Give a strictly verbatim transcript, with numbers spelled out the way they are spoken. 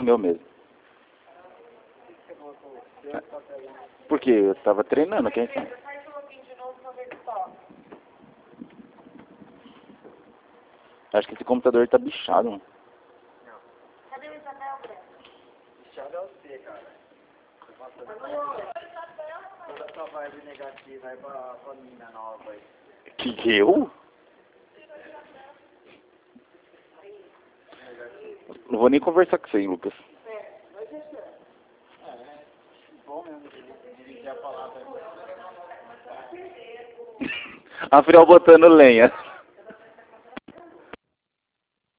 o meu mesmo. Por quê? Eu tava treinando, quem sabe? Acho que esse computador tá bichado, mano. Cadê o Isabel, Breno? Bichado é você, cara. Toda essa vibe negativa aí pra, pra mina nova aí. Que que eu? Não vou nem conversar com você, hein, Lucas. É, vai deixar. É, bom mesmo dividir a palavra. A Friel botando lenha.